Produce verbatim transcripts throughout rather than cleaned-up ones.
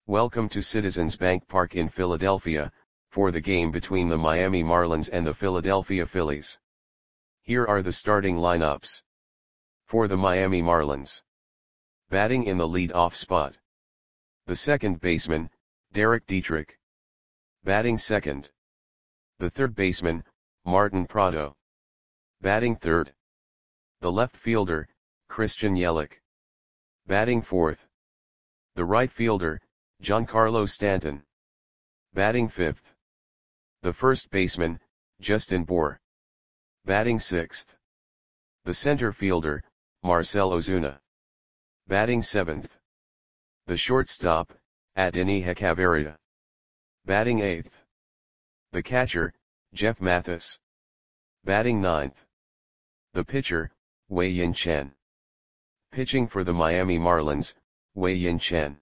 Welcome to Citizens Bank Park in Philadelphia, for the game between the Miami Marlins and the Philadelphia Phillies. Here are the starting lineups. For the Miami Marlins. Batting in the lead-off spot. The second baseman, Derek Dietrich. Batting second. The third baseman, Martin Prado. Batting third. The left fielder, Christian Yelich. Batting fourth. The right fielder, Giancarlo Stanton. Batting fifth. The first baseman, Justin Bour. Batting sixth. The center fielder, Marcell Ozuna. Batting seventh. The shortstop, Adeiny Hechavarria. Batting eighth. The catcher, Jeff Mathis. Batting ninth. The pitcher, Wei-Yin Chen. Pitching for the Miami Marlins, Wei-Yin Chen.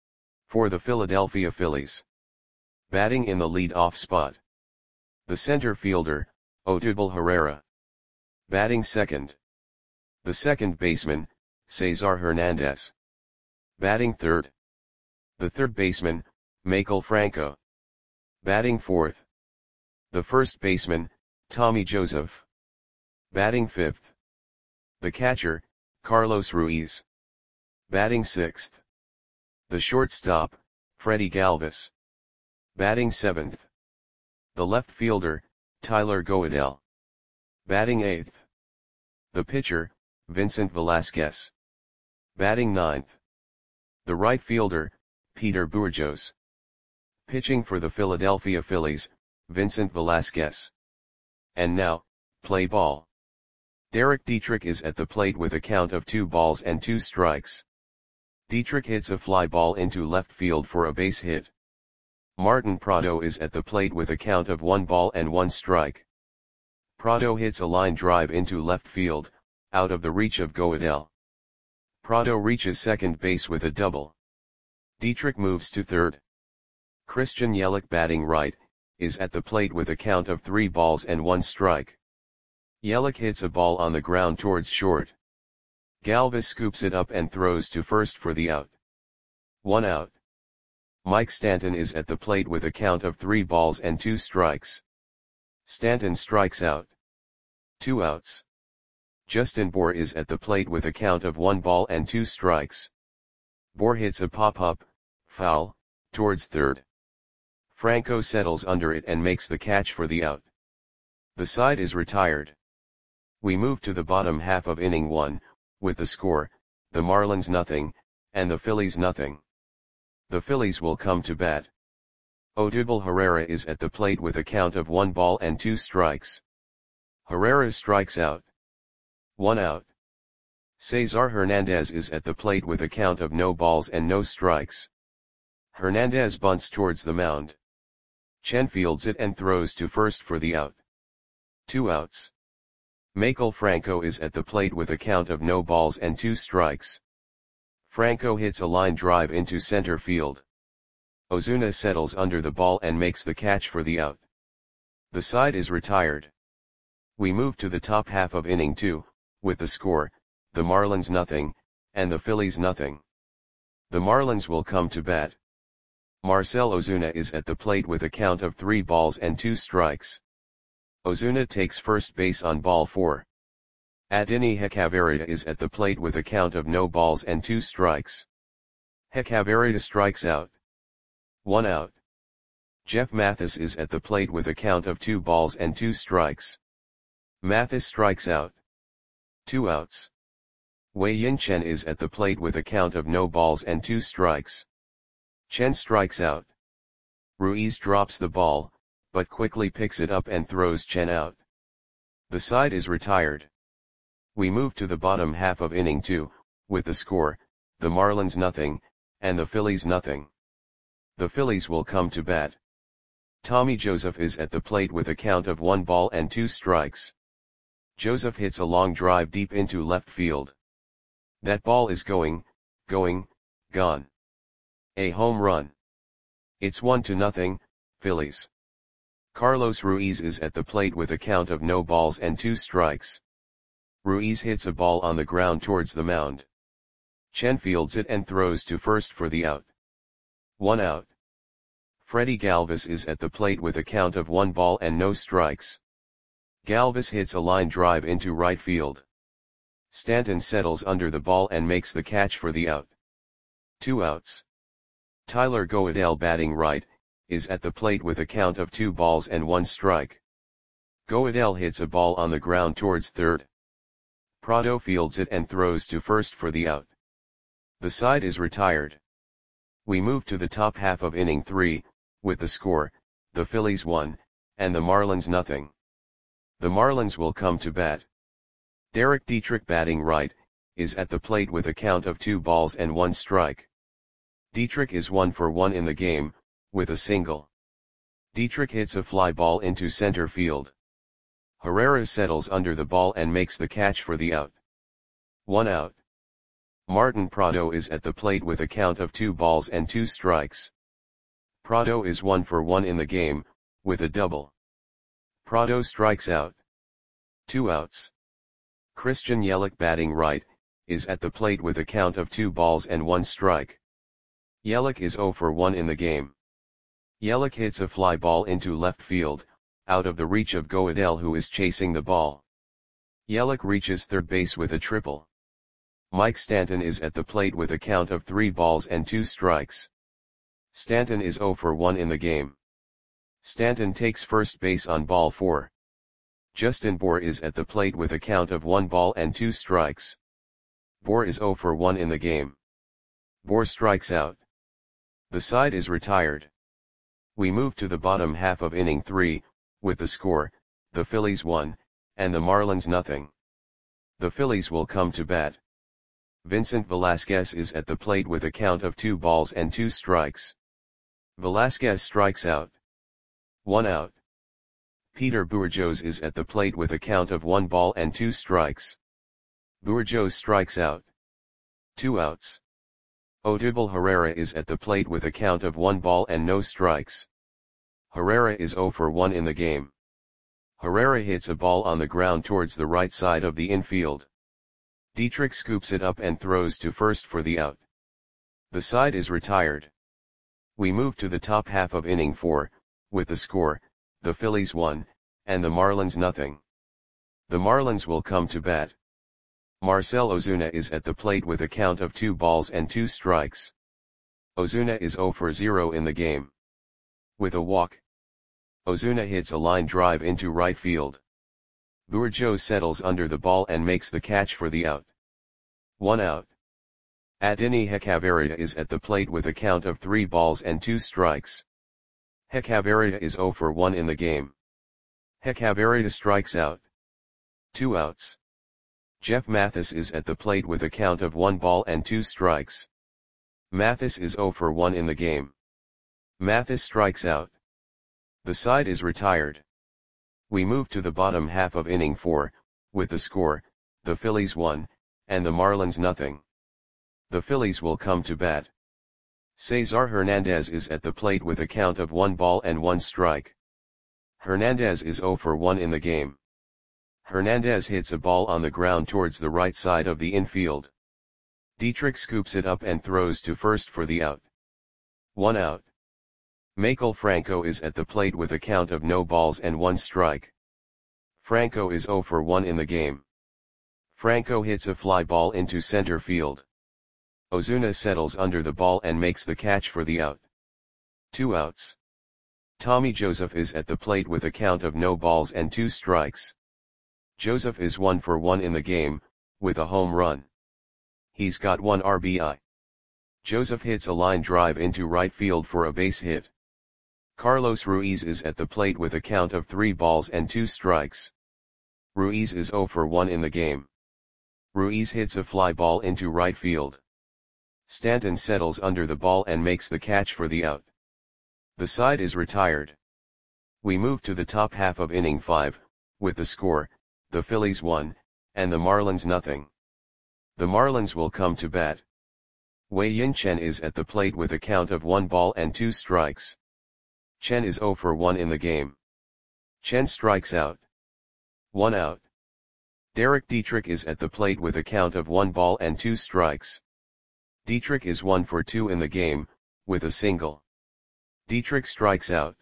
For the Philadelphia Phillies. Batting in the lead-off spot. The center fielder, Odubel Herrera. Batting second. The second baseman, Cesar Hernandez. Batting third. The third baseman, Maikel Franco. Batting fourth. The first baseman, Tommy Joseph. Batting fifth. The catcher, Carlos Ruiz. Batting sixth. The shortstop, Freddie Galvis. Batting seventh. The left fielder, Tyler Goeddel. Batting eighth. The pitcher, Vincent Velasquez. Batting ninth. The right fielder, Peter Bourjos. Pitching for the Philadelphia Phillies, Vincent Velasquez. And now, play ball. Derek Dietrich is at the plate with a count of two balls and two strikes. Dietrich hits a fly ball into left field for a base hit. Martin Prado is at the plate with a count of one ball and one strike. Prado hits a line drive into left field, out of the reach of Goeddel. Prado reaches second base with a double. Dietrich moves to third. Christian Yelich, batting right, is at the plate with a count of three balls and one strike. Yelich hits a ball on the ground towards short. Galvis scoops it up and throws to first for the out. One out. Mike Stanton is at the plate with a count of three balls and two strikes. Stanton strikes out. Two outs. Justin Bour is at the plate with a count of one ball and two strikes. Bour hits a pop-up, foul, towards third. Franco settles under it and makes the catch for the out. The side is retired. We move to the bottom half of inning one, with the score, the Marlins nothing, and the Phillies nothing. The Phillies will come to bat. Odubel Herrera is at the plate with a count of one ball and two strikes. Herrera strikes out. One out. Cesar Hernandez is at the plate with a count of no balls and no strikes. Hernandez bunts towards the mound. Chen fields it and throws to first for the out. Two outs. Maikel Franco is at the plate with a count of no balls and two strikes. Franco hits a line drive into center field. Ozuna settles under the ball and makes the catch for the out. The side is retired. We move to the top half of inning two, with the score, the Marlins nothing, and the Phillies nothing. The Marlins will come to bat. Marcell Ozuna is at the plate with a count of three balls and two strikes. Ozuna takes first base on ball four. Adeiny Hechavarria is at the plate with a count of no balls and two strikes. Hechavarria strikes out. One out. Jeff Mathis is at the plate with a count of two balls and two strikes. Mathis strikes out. Two outs. Wei-Yin Chen is at the plate with a count of no balls and two strikes. Chen strikes out. Ruiz drops the ball, but quickly picks it up and throws Chen out. The side is retired. We move to the bottom half of inning two, with the score, the Marlins nothing, and the Phillies nothing. The Phillies will come to bat. Tommy Joseph is at the plate with a count of one ball and two strikes. Joseph hits a long drive deep into left field. That ball is going, going, gone. A home run. It's one to nothing, Phillies. Carlos Ruiz is at the plate with a count of no balls and two strikes. Ruiz hits a ball on the ground towards the mound. Chen fields it and throws to first for the out. one out. Freddie Galvis is at the plate with a count of one ball and no strikes. Galvis hits a line drive into right field. Stanton settles under the ball and makes the catch for the out. Two outs. Tyler Goeddel, batting right, is at the plate with a count of two balls and one strike. Goeddel hits a ball on the ground towards third. Prado fields it and throws to first for the out. The side is retired. We move to the top half of inning three, with the score, the Phillies one, and the Marlins nothing. The Marlins will come to bat. Derek Dietrich, batting right, is at the plate with a count of two balls and one strike. Dietrich is one for one in the game, with a single. Dietrich hits a fly ball into center field. Herrera settles under the ball and makes the catch for the out. One out. Martin Prado is at the plate with a count of two balls and two strikes. Prado is one for one in the game, with a double. Prado strikes out. Two outs. Christian Yelich, batting right, is at the plate with a count of two balls and one strike. Yelich is zero for one in the game. Yelich hits a fly ball into left field, out of the reach of Goeddel, who is chasing the ball. Yelich reaches third base with a triple. Mike Stanton is at the plate with a count of three balls and two strikes. Stanton is zero for one in the game. Stanton takes first base on ball four. Justin Bour is at the plate with a count of one ball and two strikes. Bour is zero for one in the game. Bour strikes out. The side is retired. We move to the bottom half of inning three, with the score, the Phillies one, and the Marlins nothing. The Phillies will come to bat. Vincent Velasquez is at the plate with a count of two balls and two strikes. Velasquez strikes out. One out. Peter Bourjos is at the plate with a count of one ball and two strikes. Bourjos strikes out. Two outs. Odubel Herrera is at the plate with a count of one ball and no strikes. Herrera is zero for one in the game. Herrera hits a ball on the ground towards the right side of the infield. Dietrich scoops it up and throws to first for the out. The side is retired. We move to the top half of inning four, with the score, the Phillies one, and the Marlins nothing. The Marlins will come to bat. Marcell Ozuna is at the plate with a count of two balls and two strikes. Ozuna is zero for zero in the game. With a walk, Ozuna hits a line drive into right field. Bourjos settles under the ball and makes the catch for the out. One out. Adeiny Hechavarria is at the plate with a count of three balls and two strikes. Hechavarria is zero for one in the game. Hechavarria strikes out. Two outs. Jeff Mathis is at the plate with a count of one ball and two strikes. Mathis is zero for one in the game. Mathis strikes out. The side is retired. We move to the bottom half of inning four, with the score, the Phillies one, and the Marlins nothing. The Phillies will come to bat. Cesar Hernandez is at the plate with a count of one ball and one strike. Hernandez is zero for one in the game. Hernandez hits a ball on the ground towards the right side of the infield. Dietrich scoops it up and throws to first for the out. One out. Maikel Franco is at the plate with a count of no balls and one strike. Franco is zero for one in the game. Franco hits a fly ball into center field. Ozuna settles under the ball and makes the catch for the out. Two outs. Tommy Joseph is at the plate with a count of no balls and two strikes. Joseph is one for one in the game, with a home run. He's got one R B I. Joseph hits a line drive into right field for a base hit. Carlos Ruiz is at the plate with a count of three balls and two strikes. Ruiz is zero for one in the game. Ruiz hits a fly ball into right field. Stanton settles under the ball and makes the catch for the out. The side is retired. We move to the top half of inning five, with the score, the Phillies one, and the Marlins nothing. The Marlins will come to bat. Wei-Yin Chen is at the plate with a count of one ball and two strikes. Chen is zero for one in the game. Chen strikes out. One out. Derek Dietrich is at the plate with a count of one ball and two strikes. Dietrich is one for two in the game, with a single. Dietrich strikes out.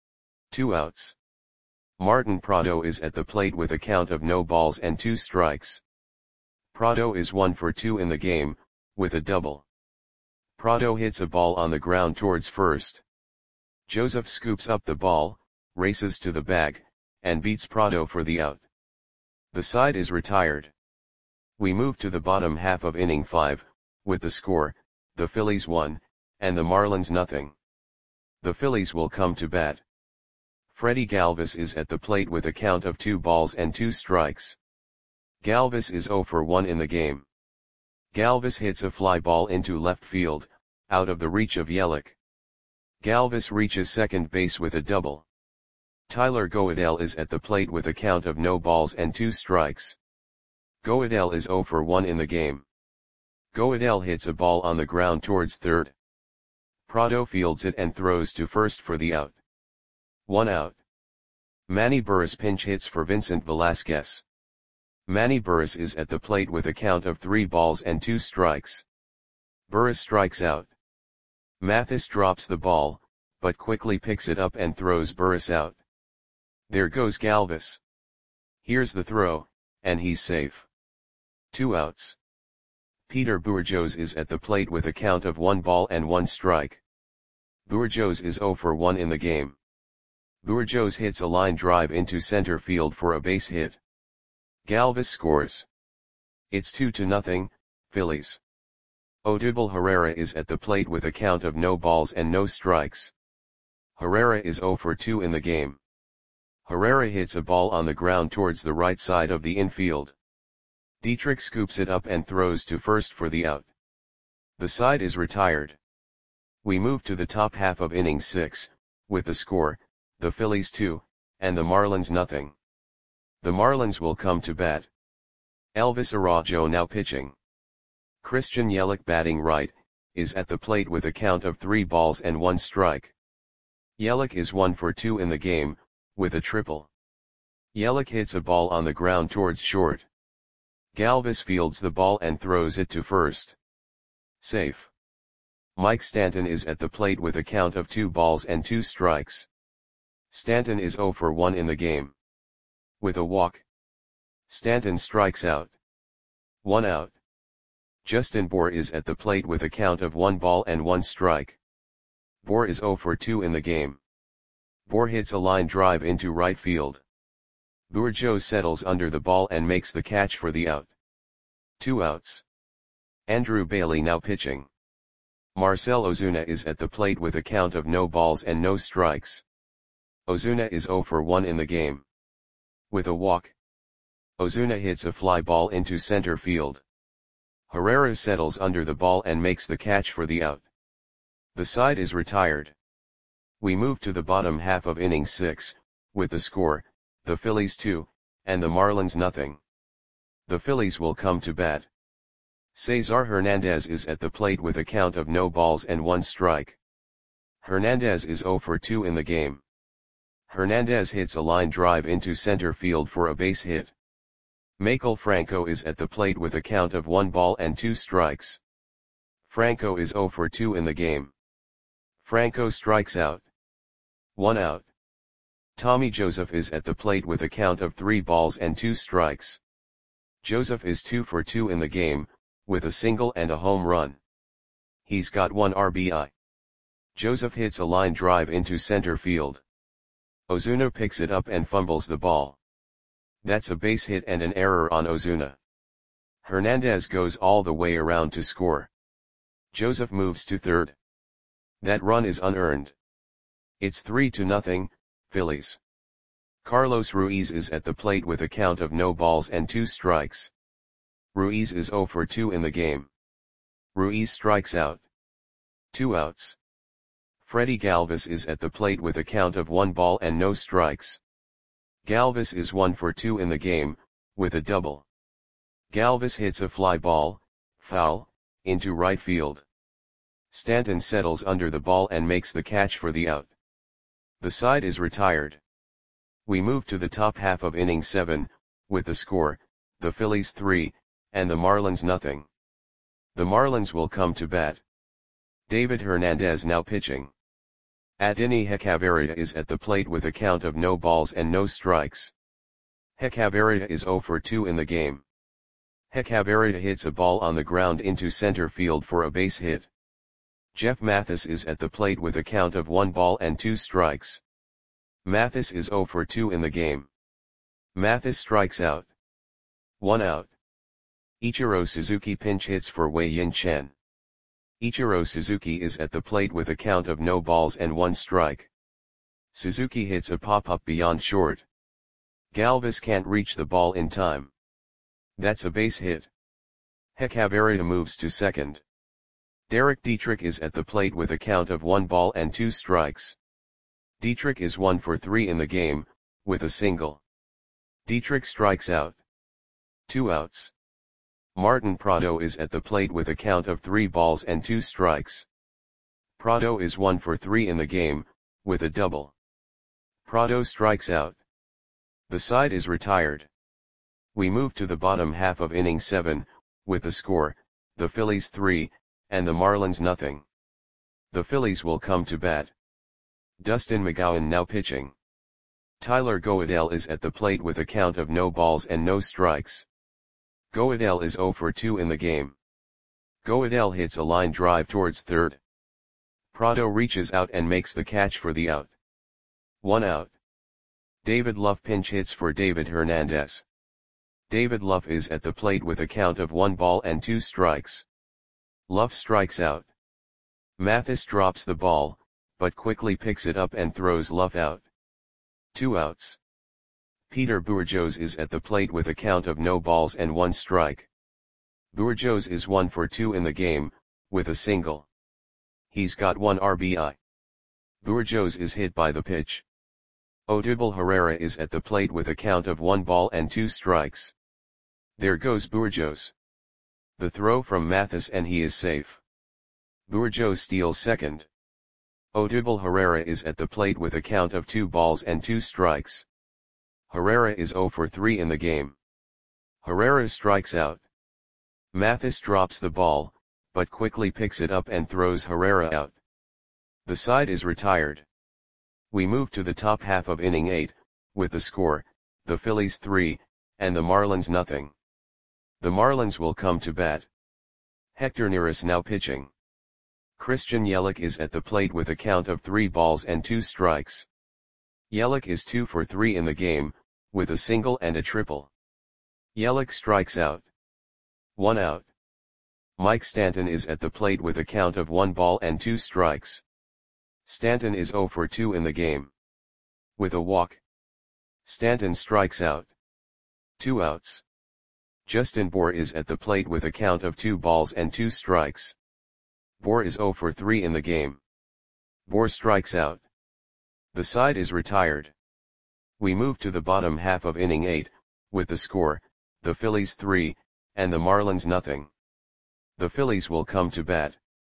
Two outs. Martin Prado is at the plate with a count of no balls and two strikes. Prado is one for two in the game, with a double. Prado hits a ball on the ground towards first. Joseph scoops up the ball, races to the bag, and beats Prado for the out. The side is retired. We move to the bottom half of inning five, with the score, the Phillies one, and the Marlins nothing. The Phillies will come to bat. Freddie Galvis is at the plate with a count of two balls and two strikes. Galvis is oh for one in the game. Galvis hits a fly ball into left field, out of the reach of Yelich. Galvis reaches second base with a double. Tyler Goeddel is at the plate with a count of no balls and two strikes. Goeddel is oh for one in the game. Goeddel hits a ball on the ground towards third. Prado fields it and throws to first for the out. One out. Manny Burris pinch hits for Vincent Velasquez. Manny Burris is at the plate with a count of three balls and two strikes. Burris strikes out. Mathis drops the ball, but quickly picks it up and throws Burris out. There goes Galvis. Here's the throw, and he's safe. Two outs. Peter Bourjos is at the plate with a count of one ball and one strike. Bourjos is oh for one in the game. Bourjos hits a line drive into center field for a base hit. Galvis scores. It's two to nothing, Phillies. Odubel Herrera is at the plate with a count of no balls and no strikes. Herrera is oh for two in the game. Herrera hits a ball on the ground towards the right side of the infield. Dietrich scoops it up and throws to first for the out. The side is retired. We move to the top half of inning six, with the score, the Phillies two, and the Marlins nothing. The Marlins will come to bat. Elvis Araujo now pitching. Christian Yelich batting right, is at the plate with a count of three balls and one strike. Yelich is one for two in the game, with a triple. Yelich hits a ball on the ground towards short. Galvis fields the ball and throws it to first. Safe. Mike Stanton is at the plate with a count of two balls and two strikes. Stanton is oh for one in the game. With a walk. Stanton strikes out. One out. Justin Bour is at the plate with a count of one ball and one strike. Bour is oh for two in the game. Bour hits a line drive into right field. Bourjos settles under the ball and makes the catch for the out. Two outs. Andrew Bailey now pitching. Marcell Ozuna is at the plate with a count of no balls and no strikes. Ozuna is oh for one in the game. With a walk. Ozuna hits a fly ball into center field. Herrera settles under the ball and makes the catch for the out. The side is retired. We move to the bottom half of inning six, with the score, the Phillies two, and the Marlins nothing. The Phillies will come to bat. Cesar Hernandez is at the plate with a count of no balls and one strike. Hernandez is oh for two in the game. Hernandez hits a line drive into center field for a base hit. Maikel Franco is at the plate with a count of one ball and two strikes. Franco is oh for two in the game. Franco strikes out. One out. Tommy Joseph is at the plate with a count of three balls and two strikes. Joseph is two for two in the game, with a single and a home run. He's got one R B I. Joseph hits a line drive into center field. Ozuna picks it up and fumbles the ball. That's a base hit and an error on Ozuna. Hernandez goes all the way around to score. Joseph moves to third. That run is unearned. It's three to nothing, Phillies. Carlos Ruiz is at the plate with a count of no balls and two strikes. Ruiz is oh for two in the game. Ruiz strikes out. Two outs. Freddie Galvis is at the plate with a count of one ball and no strikes. Galvis is one for two in the game, with a double. Galvis hits a fly ball, foul, into right field. Stanton settles under the ball and makes the catch for the out. The side is retired. We move to the top half of inning seven, with the score, the Phillies three, and the Marlins nothing. The Marlins will come to bat. David Hernandez now pitching. Adeiny Hechavarria is at the plate with a count of no balls and no strikes. Hechavarria is zero for two in the game. Hechavarria hits a ball on the ground into center field for a base hit. Jeff Mathis is at the plate with a count of one ball and two strikes. Mathis is zero for two in the game. Mathis strikes out. One out. Ichiro Suzuki pinch hits for Wei Yin Chen. Ichiro Suzuki is at the plate with a count of no balls and one strike. Suzuki hits a pop-up beyond short. Galvis can't reach the ball in time. That's a base hit. Hechavarria moves to second. Derek Dietrich is at the plate with a count of one ball and two strikes. Dietrich is one for three in the game, with a single. Dietrich strikes out. Two outs. Martin Prado is at the plate with a count of three balls and two strikes. Prado is one for three in the game, with a double. Prado strikes out. The side is retired. We move to the bottom half of inning seven, with the score, the Phillies three, and the Marlins nothing. The Phillies will come to bat. Dustin McGowan now pitching. Tyler Goeddel is at the plate with a count of no balls and no strikes. Goeddel is zero for two in the game. Goeddel hits a line drive towards third. Prado reaches out and makes the catch for the out. One out. David Luff pinch hits for David Hernandez. David Luff is at the plate with a count of one ball and two strikes. Luff strikes out. Mathis drops the ball, but quickly picks it up and throws Luff out. Two outs. Peter Bourjos is at the plate with a count of no balls and one strike. Bourjos is one for two in the game, with a single. He's got one R B I. Bourjos is hit by the pitch. Odubel Herrera is at the plate with a count of one ball and two strikes. There goes Bourjos. The throw from Mathis and he is safe. Bourjos steals second. Odubel Herrera is at the plate with a count of two balls and two strikes. Herrera is zero for three in the game. Herrera strikes out. Mathis drops the ball, but quickly picks it up and throws Herrera out. The side is retired. We move to the top half of inning eight, with the score, the Phillies three, and the Marlins nothing. The Marlins will come to bat. Hector Neris now pitching. Christian Yelich is at the plate with a count of three balls and two strikes. Yelich is two for three in the game, with a single and a triple. Yelich strikes out. One out. Mike Stanton is at the plate with a count of one ball and two strikes. Stanton is zero for two in the game. With a walk. Stanton strikes out. Two outs. Justin Bour is at the plate with a count of two balls and two strikes. Bour is zero for three in the game. Bour strikes out. The side is retired. We move to the bottom half of inning eight, with the score, the Phillies three, and the Marlins nothing. The Phillies will come to bat.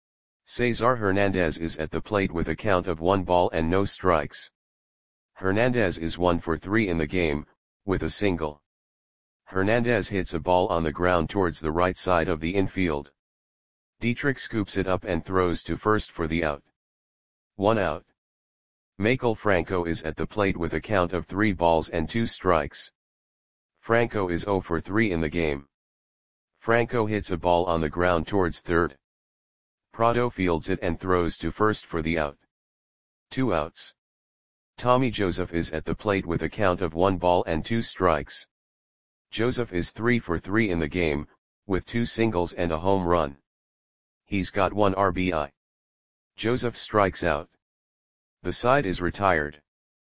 Cesar Hernandez is at the plate with a count of one ball and no strikes. Hernandez is one for three in the game, with a single. Hernandez hits a ball on the ground towards the right side of the infield. Dietrich scoops it up and throws to first for the out. One out. Maikel Franco is at the plate with a count of three balls and two strikes. Franco is zero for three in the game. Franco hits a ball on the ground towards third. Prado fields it and throws to first for the out. Two outs. Tommy Joseph is at the plate with a count of one ball and two strikes. Joseph is three for three in the game, with two singles and a home run. He's got one R B I. Joseph strikes out. The side is retired.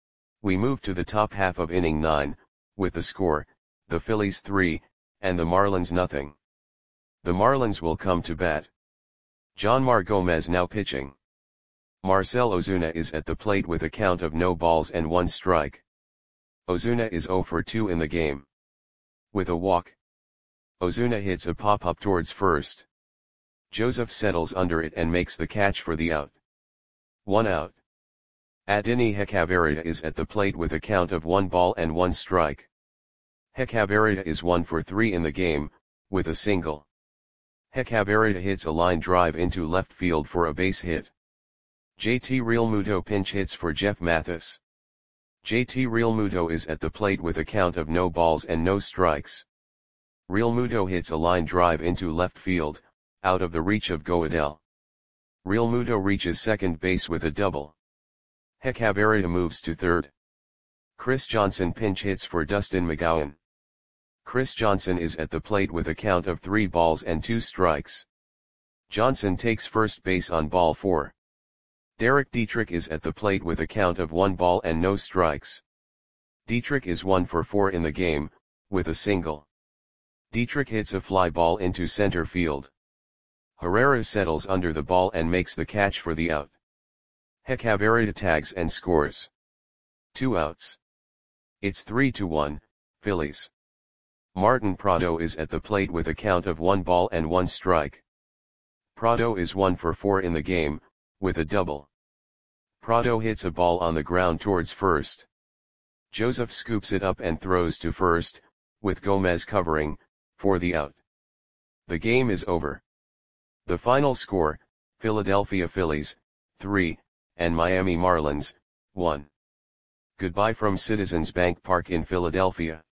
We move to the top half of inning nine, with the score, the Phillies three, and the Marlins nothing. The Marlins will come to bat. Jonmar Gomez now pitching. Marcell Ozuna is at the plate with a count of no balls and one strike. Ozuna is zero for two in the game. With a walk. Ozuna hits a pop-up towards first. Joseph settles under it and makes the catch for the out. One out. Adeiny Hechavarria is at the plate with a count of one ball and one strike. Hechavarria is one for three in the game, with a single. Hechavarria hits a line drive into left field for a base hit. J T Realmuto pinch hits for Jeff Mathis. J T Realmuto is at the plate with a count of no balls and no strikes. Realmuto hits a line drive into left field, out of the reach of Go Adell. Realmuto reaches second base with a double. Hechavarria moves to third. Chris Johnson pinch hits for Dustin McGowan. Chris Johnson is at the plate with a count of three balls and two strikes. Johnson takes first base on ball four. Derek Dietrich is at the plate with a count of one ball and no strikes. Dietrich is one for four in the game, with a single. Dietrich hits a fly ball into center field. Herrera settles under the ball and makes the catch for the out. Hechavarria tags and scores. Two outs. It's three to one, Phillies. Martin Prado is at the plate with a count of one ball and one strike. Prado is one for four in the game, with a double. Prado hits a ball on the ground towards first. Joseph scoops it up and throws to first, with Gomez covering, for the out. The game is over. The final score, Philadelphia Phillies, three, and Miami Marlins, one. Goodbye from Citizens Bank Park in Philadelphia.